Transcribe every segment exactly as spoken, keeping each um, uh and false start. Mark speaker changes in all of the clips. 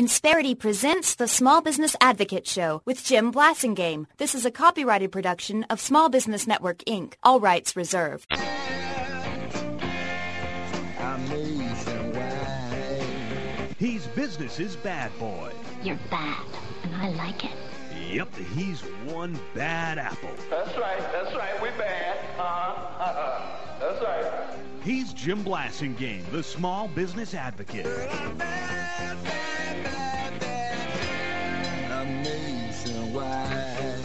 Speaker 1: Insperity presents the Small Business Advocate Show with Jim Blasingame. This is a copyrighted production of Small Business Network, Incorporated. All rights reserved.
Speaker 2: He's business's bad boy.
Speaker 3: You're bad, and I like it.
Speaker 2: Yep, he's one bad apple.
Speaker 4: That's right, that's right, we bad. Uh-huh, uh-huh. That's right.
Speaker 2: He's Jim Blasingame, the Small Business Advocate.
Speaker 5: I'm bad, bad, bad, bad. Amazing why.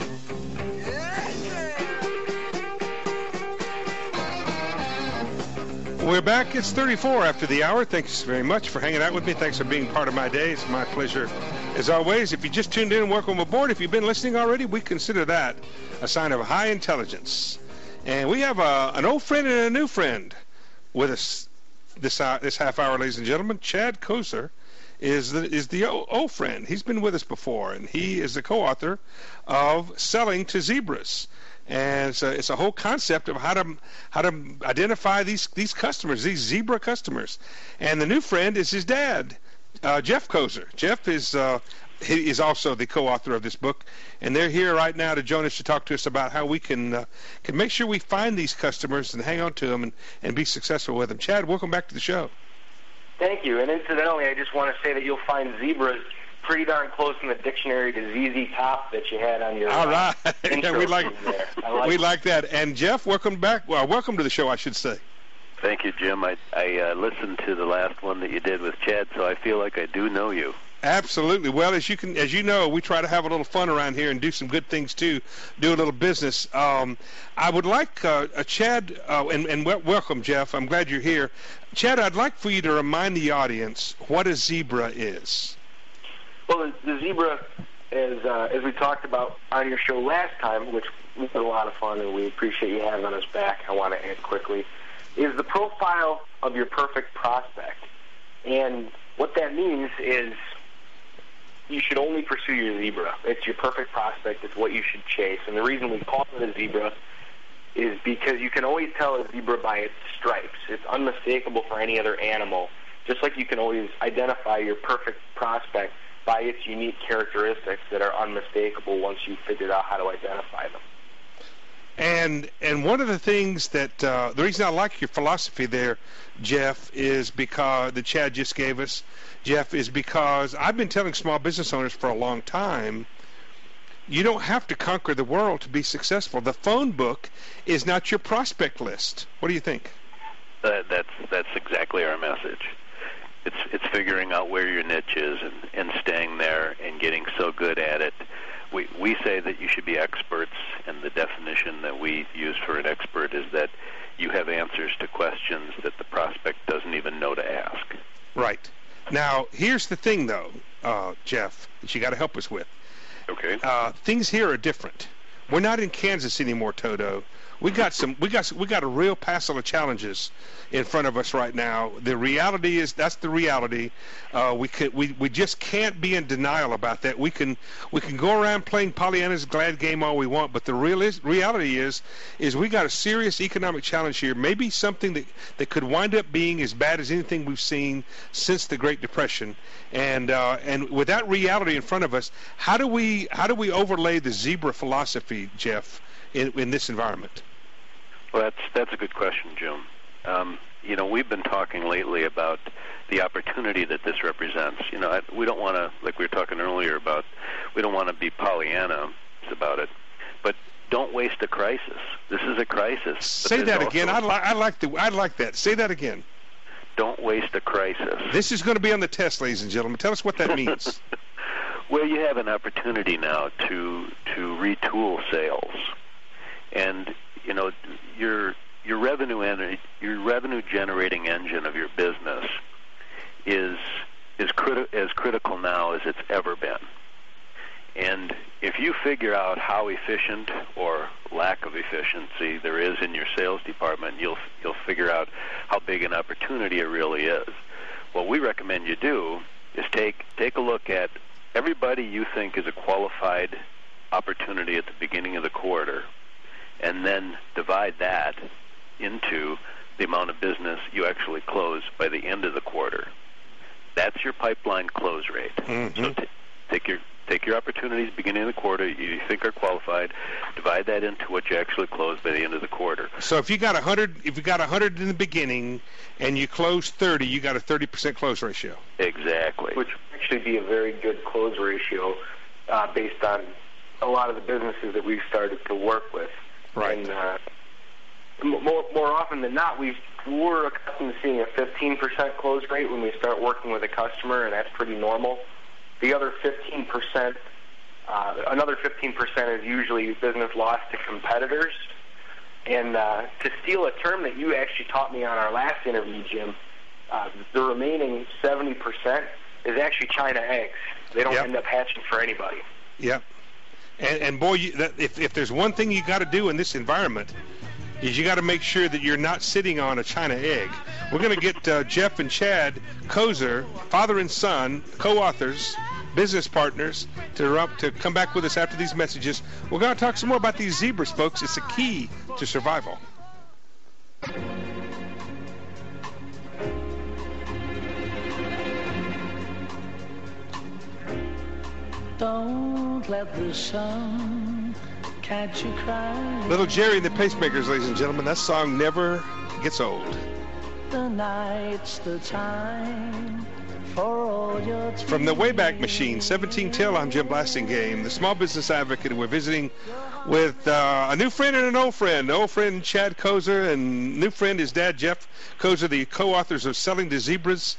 Speaker 6: We're back. It's thirty-four after the hour. Thanks very much for hanging out with me. Thanks for being part of my day. It's my pleasure. As always, if you just tuned in, welcome aboard. If you've been listening already, we consider that a sign of high intelligence. And we have a, an old friend and a new friend with us this uh, this half hour, ladies and gentlemen. Chad Koser is the is the old, old friend. He's been with us before, and he is the co-author of Selling to Zebras. And it's a, it's a whole concept of how to how to identify these these customers, these zebra customers. And the new friend is his dad, uh, Jeff Koser. Jeff is uh, he is also the co-author of this book, and they're here right now to join us to talk to us about how we can uh, can make sure we find these customers and hang on to them and, and be successful with them. Chad, welcome back to the show.
Speaker 7: Thank you. And incidentally, I just want to say that you'll find zebras pretty darn close in the dictionary to Z Z Top that you had on your
Speaker 6: all right.
Speaker 7: Uh,
Speaker 6: yeah, we like,
Speaker 7: like
Speaker 6: we like that. And Jeff, welcome back. Well, welcome to the show, I should say.
Speaker 8: Thank you, Jim. I, I uh, listened to the last one that you did with Chad, so I feel like I do know you.
Speaker 6: Absolutely. Well, as you can, as you know, we try to have a little fun around here and do some good things too. Do a little business. Um, I would like uh, a Chad, uh, and, and w- welcome, Jeff. I'm glad you're here, Chad. I'd like for you to remind the audience what a zebra is.
Speaker 7: Well, the, the zebra, as uh, as we talked about on your show last time, which was a lot of fun, and we appreciate you having us back. I want to add quickly, is the profile of your perfect prospect, and what that means is you should only pursue your zebra. It's your perfect prospect. It's what you should chase. And the reason we call it a zebra is because you can always tell a zebra by its stripes. It's unmistakable for any other animal, just like you can always identify your perfect prospect by its unique characteristics that are unmistakable once you've figured out how to identify them.
Speaker 6: And and one of the things that uh, the reason I like your philosophy there, Jeff, is because that Chad just gave us, Jeff, is because I've been telling small business owners for a long time, you don't have to conquer the world to be successful. The phone book is not your prospect list. What do you think?
Speaker 8: Uh, that's that's exactly our message. It's it's figuring out where your niche is and, and staying there and getting so good at it. We we say that you should be experts, and the definition that we use for an expert is that you have answers to questions that the prospect doesn't even know to ask.
Speaker 6: Right. Now, here's the thing, though, uh, Jeff, that you got to help us with.
Speaker 8: Okay.
Speaker 6: Uh, things here are different. We're not in Kansas anymore, Toto. We got some. We got. We got a real passel of challenges in front of us right now. The reality is that's the reality. Uh, we could. We, we just can't be in denial about that. We can. We can go around playing Pollyanna's glad game all we want, but the real is, reality is, is we got a serious economic challenge here. Maybe something that that could wind up being as bad as anything we've seen since the Great Depression. And uh, and with that reality in front of us, how do we how do we overlay the zebra philosophy, Jeff, in, in this environment?
Speaker 8: Well, that's that's a good question, Jim. Um, you know, we've been talking lately about the opportunity that this represents. You know, I, we don't want to, like we were talking earlier about, we don't want to be Pollyanna about it, but don't waste a crisis. This is a crisis.
Speaker 6: Say that again. I, li- I like the. I like that. Say that again.
Speaker 8: Don't waste a crisis.
Speaker 6: This is going to be on the test, ladies and gentlemen. Tell us what that means.
Speaker 8: Well, you have an opportunity now to to retool sales, and you know your your revenue en- your revenue generating engine of your business is is criti- as critical now as it's ever been. And if you figure out how efficient or lack of efficiency there is in your sales department, you'll you'll figure out how big an opportunity it really is. What we recommend you do is take take a look at everybody you think is a qualified opportunity at the beginning of the quarter, and then divide that into the amount of business you actually close by the end of the quarter. That's your pipeline close rate.
Speaker 6: Mm-hmm.
Speaker 8: So t- take your take your opportunities beginning of the quarter you think are qualified, divide that into what you actually close by the end of the quarter.
Speaker 6: So if you got one hundred, if you got one hundred in the beginning and you close thirty, you got a thirty percent close ratio.
Speaker 8: Exactly.
Speaker 7: Which would actually be a very good close ratio uh, based on a lot of the businesses that we've started to work with.
Speaker 6: Right.
Speaker 7: And uh, more more often than not, we we're accustomed to seeing a fifteen percent close rate when we start working with a customer, and that's pretty normal. The other fifteen percent, uh, another fifteen percent is usually business lost to competitors. And uh, to steal a term that you actually taught me on our last interview, Jim, uh, the remaining seventy percent is actually China eggs. They don't
Speaker 6: Yep.
Speaker 7: end up hatching for anybody.
Speaker 6: Yep. And, and boy, you, that, if, if there's one thing you got to do in this environment, is you got to make sure that you're not sitting on a China egg. We're going to get uh, Jeff and Chad Kozer, father and son, co-authors, business partners, to, uh, to come back with us after these messages. We're going to talk some more about these zebras, folks. It's a key to survival.
Speaker 5: Don't let the sun catch you crying.
Speaker 6: Little Jerry and the Pacemakers, ladies and gentlemen. That song never gets old.
Speaker 5: The night's the time for all your tears.
Speaker 6: From the Wayback Machine, seventeen till, I'm Jim Blasingame, the small business advocate. We're visiting with uh, a new friend and an old friend. Old friend Chad Kozer, and new friend his dad Jeff Kozer, the co-authors of Selling to Zebras.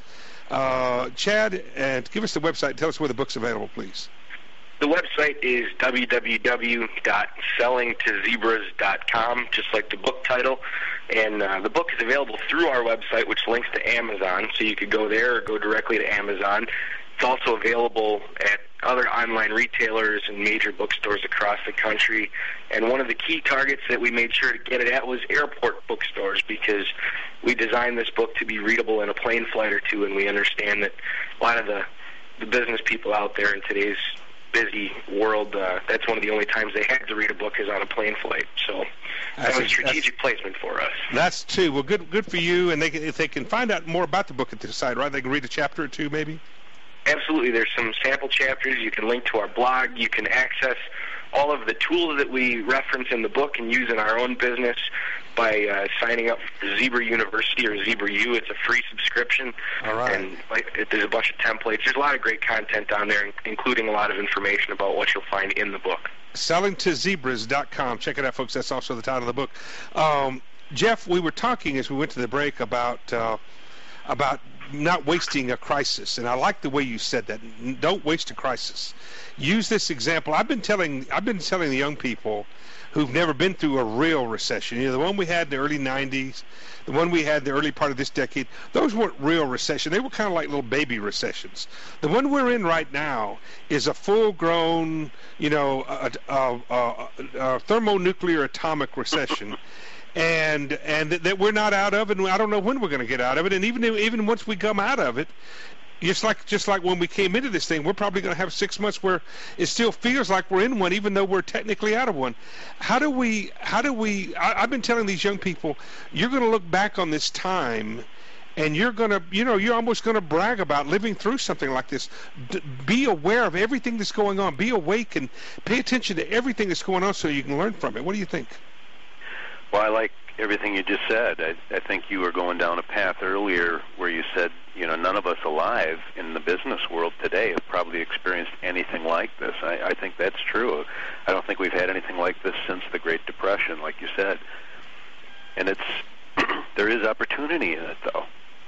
Speaker 6: Uh, Chad, and give us the website. Tell us where the book's available, please.
Speaker 7: The website is w w w dot selling to zebras dot com, just like the book title. And uh, the book is available through our website, which links to Amazon, so you could go there or go directly to Amazon. It's also available at other online retailers and major bookstores across the country. And one of the key targets that we made sure to get it at was airport bookstores, because we designed this book to be readable in a plane flight or two, and we understand that a lot of the, the business people out there in today's busy world, uh, that's one of the only times they have to read a book is on a plane flight. So that was a strategic placement for us.
Speaker 6: That's two. Well, good good for you. And they can, if they can find out more about the book at the site, right, they can read a chapter or two maybe?
Speaker 7: Absolutely. There's some sample chapters. You can link to our blog. You can access all of the tools that we reference in the book and use in our own business by uh, signing up for Zebra University or Zebra U. It's a free subscription.
Speaker 6: All right.
Speaker 7: And like, it, there's a bunch of templates. There's a lot of great content down there, including a lot of information about what you'll find in the book. selling to zebras dot com. Check it out, folks. That's also the title of the book. Um, Jeff, we were talking as we went to the break about uh, about not wasting a crisis, and I like the way you said that. Don't waste a crisis. Use this example. I've been telling I've been telling the young people who've never been through a real recession. You know, the one we had in the early nineties, the one we had in the early part of this decade, those weren't real recessions. They were kind of like little baby recessions. The one we're in right now is a full-grown, you know, a, a, a, a thermonuclear atomic recession. And and that, that we're not out of it, and I don't know when we're going to get out of it. And even even once we come out of it, just like just like when we came into this thing, we're probably going to have six months where it still feels like we're in one, even though we're technically out of one. How do we? How do we? I, I've been telling these young people, you're going to look back on this time, and you're going to, you know, you're almost going to brag about living through something like this. D- be aware of everything that's going on. Be awake and pay attention to everything that's going on, so you can learn from it. What do you think?
Speaker 8: Well, I like everything you just said. I, I think you were going down a path earlier where you said, you know, none of us alive in the business world today have probably experienced anything like this. I, I think that's true. I don't think we've had anything like this since the Great Depression, like you said. And it's there is opportunity in it, though.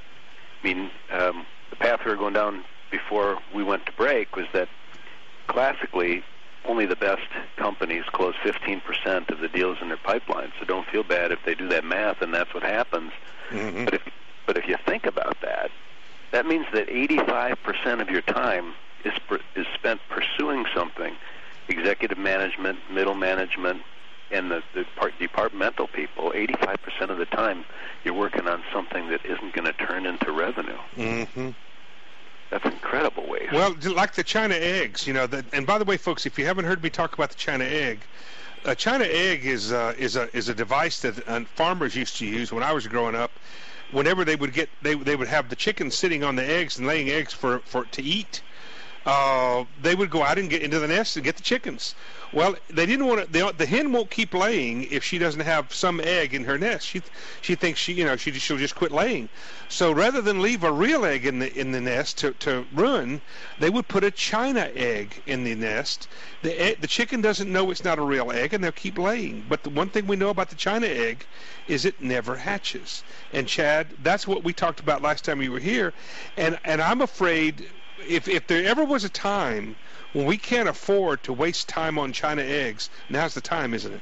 Speaker 8: I mean, um, the path we were going down before we went to break was that classically only the best companies close fifteen percent of the deals in their pipeline. So don't feel bad if they do that math, and that's what happens. Mm-hmm. But if but if you think about that, that means that eighty-five percent of your time is is spent pursuing something. Executive management, middle management, and the, the part, departmental people, eighty-five percent of the time you're working on something that isn't going to turn into revenue.
Speaker 6: Mm-hmm.
Speaker 8: That's incredible waste.
Speaker 6: Well, like the China eggs, you know. The, and by the way, folks, if you haven't heard me talk about the China egg, a China egg is uh, is a is a device that uh, farmers used to use when I was growing up. whenever they would get they they would have the chickens sitting on the eggs and laying eggs for for to eat. Uh, they would go out and get into the nest and get the chickens. Well, they didn't want to. They, the hen won't keep laying if she doesn't have some egg in her nest. She she thinks she you know she she'll just quit laying. So rather than leave a real egg in the in the nest to, to ruin, they would put a China egg in the nest. The egg, the chicken doesn't know it's not a real egg, and they'll keep laying. But the one thing we know about the China egg is it never hatches. And Chad, that's what we talked about last time you were here. And and I'm afraid. If if there ever was a time when we can't afford to waste time on China eggs, now's the time, isn't it?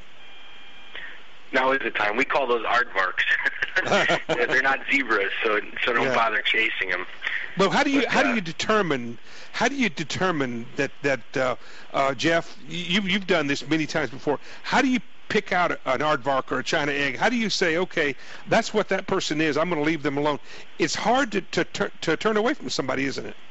Speaker 7: Now is the time. We call those aardvarks. They're not zebras, so so don't yeah. bother chasing them.
Speaker 6: But how do you
Speaker 7: but,
Speaker 6: how
Speaker 7: uh,
Speaker 6: do you determine how do you determine that that uh, uh, Jeff, you you've done this many times before. How do you pick out an aardvark or a China egg? How do you say, okay, that's what that person is, I'm going to leave them alone? It's hard to to to, to turn away from somebody, isn't it?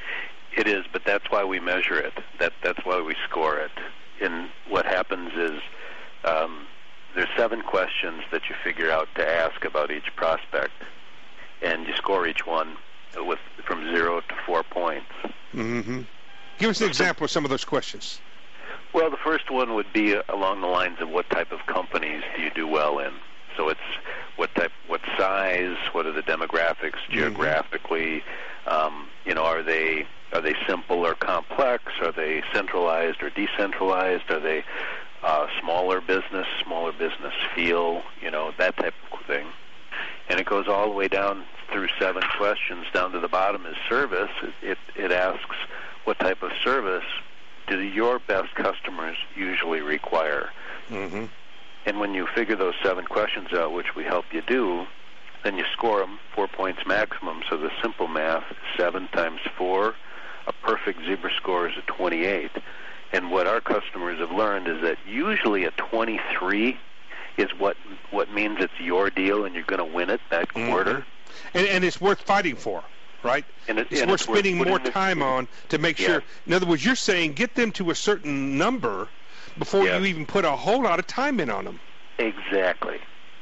Speaker 8: It is, but that's why we measure it. That that's why we score it. And what happens is um, there's seven questions that you figure out to ask about each prospect, and you score each one with from zero to four points.
Speaker 6: Mm-hmm. Give us an example of some of those questions.
Speaker 8: Well, the first one would be along the lines of what type of companies do you do well in. So it's what type, what size, what are the demographics geographically? Mm-hmm. Um, you know, are they Are they simple or complex? Are they centralized or decentralized? Are they uh, smaller business, smaller business feel, you know, that type of thing. And it goes all the way down through seven questions. Down to the bottom is service. It, it, it asks what type of service do your best customers usually require?
Speaker 6: Mm-hmm.
Speaker 8: And when you figure those seven questions out, which we help you do, then you score them, four points maximum. So the simple math, seven times four, a perfect zebra score is a twenty-eight. And what our customers have learned is that usually a twenty-three is what what means it's your deal and you're going to win it that
Speaker 6: mm-hmm.
Speaker 8: quarter.
Speaker 6: And, and it's worth fighting for, right?
Speaker 8: And it,
Speaker 6: it's
Speaker 8: and
Speaker 6: worth
Speaker 8: it's
Speaker 6: spending
Speaker 8: worth
Speaker 6: more
Speaker 8: the,
Speaker 6: time on to make
Speaker 8: yeah.
Speaker 6: sure. In other words, you're saying get them to a certain number before
Speaker 8: yeah.
Speaker 6: you even put a whole lot of time in on them.
Speaker 8: Exactly.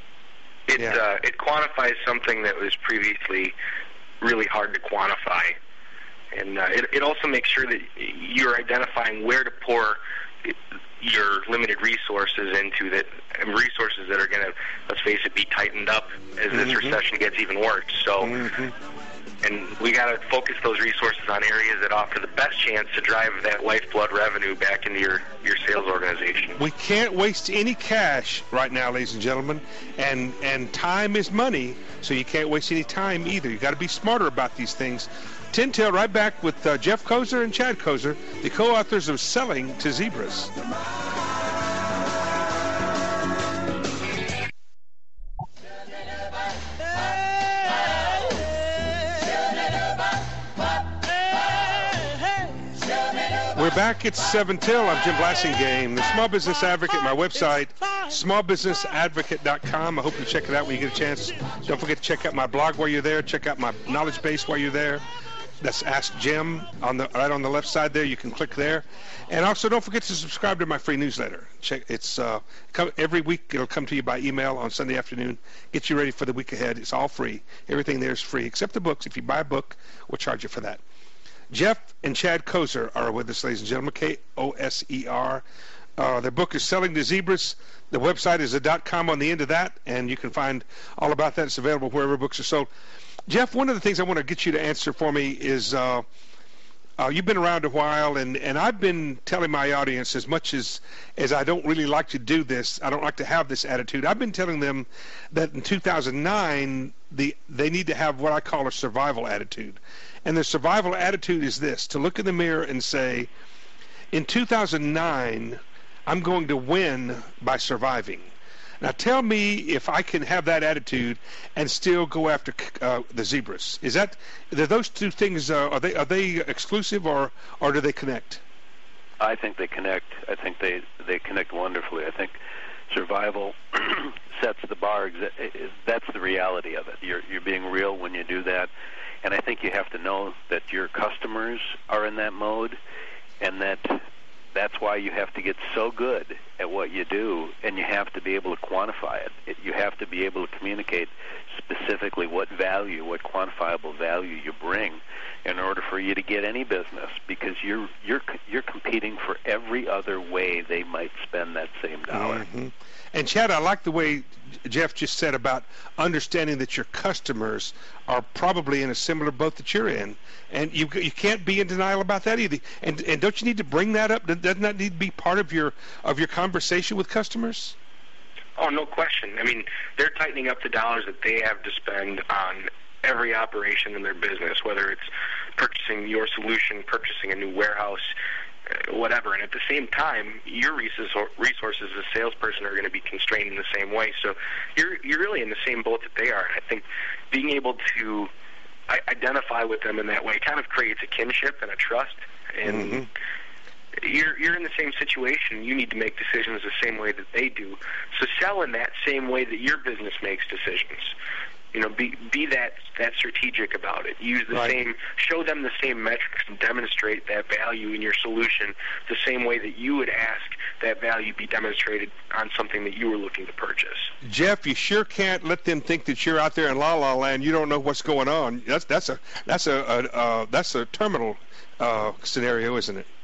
Speaker 7: It
Speaker 6: Yeah.
Speaker 7: uh, it quantifies something that was previously really hard to quantify, and uh, it it also makes sure that you're identifying where to pour your limited resources into, that and resources that are going to, let's face it, be tightened up as this
Speaker 6: Mm-hmm.
Speaker 7: recession gets even worse. So,
Speaker 6: Mm-hmm.
Speaker 7: and we got to focus those resources on areas that offer the best chance to drive that lifeblood revenue back into your your sales organization.
Speaker 6: We can't waste any cash right now, ladies and gentlemen, and and time is money, so you can't waste any time either. You got to be smarter about these things. Tin Tail right back with uh, Jeff Kozer and Chad Kozer, the co-authors of Selling to Zebras. We're back at seven till. I'm Jim Blassingame, the Small Business Advocate. My website, small business advocate dot com. I hope you check it out when you get a chance. Don't forget to check out my blog while you're there. Check out my knowledge base while you're there. That's Ask Jim on the right on the left side there. You can click there, and also don't forget to subscribe to my free newsletter. Check it's uh, come, every week. It'll come to you by email on Sunday afternoon. Get you ready for the week ahead. It's all free. Everything there is free except the books. If you buy a book, we'll charge you for that. Jeff and Chad Kozer are with us, ladies and gentlemen. K O S E R. Uh, their book is Selling to Zebras. The website is a .com on the end of that, and you can find all about that. It's available wherever books are sold. Jeff, one of the things I want to get you to answer for me is uh, uh, you've been around a while, and, and I've been telling my audience, as much as, as I don't really like to do this, I don't like to have this attitude, I've been telling them that in two thousand nine, the, they need to have what I call a survival attitude. And the survival attitude is this, to look in the mirror and say, in two thousand nine, I'm going to win by surviving. Now tell me if I can have that attitude and still go after uh, the zebras. Is that, are those two things, uh, are they are they exclusive, or, or do they connect?
Speaker 8: I think they connect. I think they, they connect wonderfully. I think survival sets the bar. That's the reality of it. You're, you're being real when you do that. And I think you have to know that your customers are in that mode, and that that's why you have to get so good at what you do, and you have to be able to quantify it. it. You have to be able to communicate specifically what value, what quantifiable value you bring in order for you to get any business, because you're you're you're competing for every other way they might spend that same dollar.
Speaker 6: Mm-hmm. And Chad, I like the way Jeff just said about understanding that your customers are probably in a similar boat that you're in, and you you can't be in denial about that either. And and don't you need to bring that up? Doesn't that need to be part of your of your conversation with customers?
Speaker 7: Oh, no question. I mean, they're tightening up the dollars that they have to spend on every operation in their business, whether it's purchasing your solution, purchasing a new warehouse, whatever. And at the same time, your resources as a salesperson are going to be constrained in the same way. So you're you're really in the same boat that they are. And I think being able to identify with them in that way kind of creates a kinship and a trust. And mm-hmm. you're you're in the same situation. You need to make decisions the same way that they do. So sell in that same way that your business makes decisions. You know, be be that that strategic about it. Use the right. same, show them the same metrics and demonstrate that value in your solution the same way that you would ask that value be demonstrated on something that you were looking to purchase.
Speaker 6: Jeff, you sure can't let them think that you're out there in La La Land. You don't know what's going on. That's that's a that's a, a uh, that's a terminal uh, scenario, isn't it?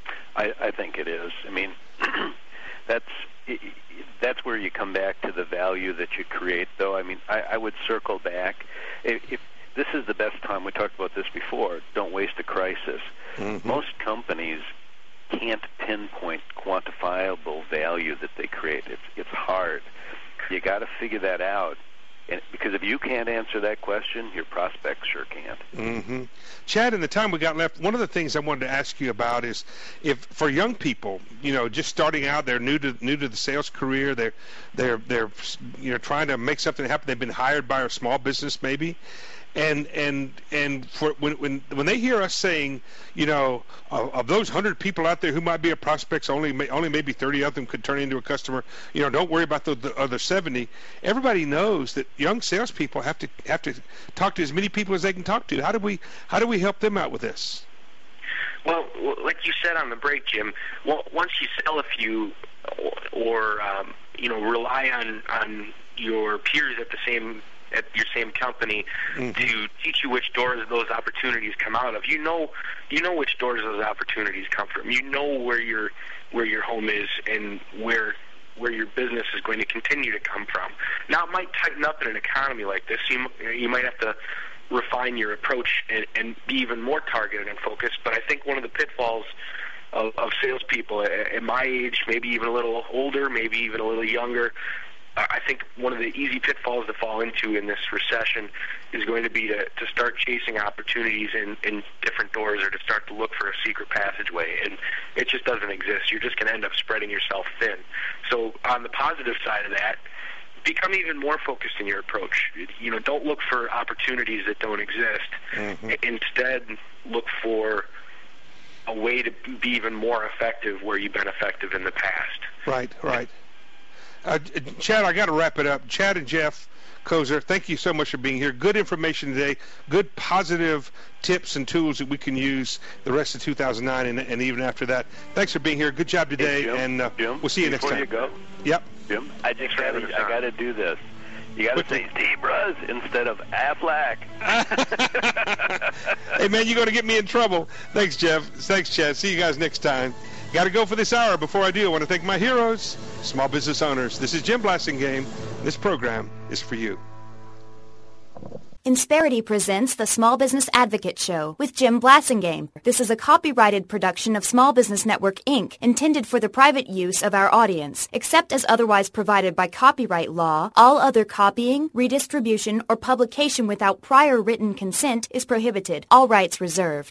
Speaker 8: I, I think it is. I mean, that's. It, That's where you come back to the value that you create, though. I mean, I, I would circle back. If, if this is the best time, we talked about this before, don't waste a crisis. Mm-hmm. Most companies can't pinpoint quantifiable value that they create. It's, it's hard. You got to figure that out. And because if you can't answer that question, your prospects sure can't.
Speaker 6: Mm-hmm. Chad, in the time we got left, one of the things I wanted to ask you about is, if for young people, you know, just starting out, they're new to new to the sales career, they're they're they're you know trying to make something happen. They've been hired by a small business, maybe. And and and for when when when they hear us saying, you know, of, of those hundred people out there who might be a prospects, only only maybe thirty of them could turn into a customer. You know, don't worry about the, the other seventy. Everybody knows that young salespeople have to have to talk to as many people as they can talk to. How do we how do we help them out with this?
Speaker 7: Well, like you said on the break, Jim, once you sell a few, or, or um, you know, rely on on your peers at the same. at your same company mm-hmm. to teach you which doors those opportunities come out of. You know, you know which doors those opportunities come from. You know where your where your home is and where where your business is going to continue to come from. Now, it might tighten up in an economy like this. You you might have to refine your approach and, and be even more targeted and focused. But I think one of the pitfalls of, of salespeople at my age, maybe even a little older, maybe even a little younger, I think one of the easy pitfalls to fall into in this recession is going to be to, to start chasing opportunities in, in different doors, or to start to look for a secret passageway, and it just doesn't exist. You're just going to end up spreading yourself thin. So on the positive side of that, become even more focused in your approach. You know, don't look for opportunities that don't exist. Mm-hmm. Instead, look for a way to be even more effective where you've been effective in the past.
Speaker 6: Right, right. Uh, Chad, I got to wrap it up. Chad and Jeff Kozer, thank you so much for being here. Good information today. Good positive tips and tools that we can use the rest of two thousand nine and, and even after that. Thanks for being here. Good job today,
Speaker 8: hey, Jim,
Speaker 6: and uh,
Speaker 8: Jim,
Speaker 6: we'll see you next time.
Speaker 8: Before you go,
Speaker 6: yep.
Speaker 8: Jim, I just got to I got to do this. You got to say Zebras instead of Aflac.
Speaker 6: Hey, man, you're going to get me in trouble. Thanks, Jeff. Thanks, Chad. See you guys next time. Got to go for this hour. Before I do, I want to thank my heroes, small business owners. This is Jim Blasingame. This program is for you.
Speaker 1: Insperity presents the Small Business Advocate Show with Jim Blasingame. This is a copyrighted production of Small Business Network, Incorporated, intended for the private use of our audience. Except as otherwise provided by copyright law, all other copying, redistribution, or publication without prior written consent is prohibited. All rights reserved.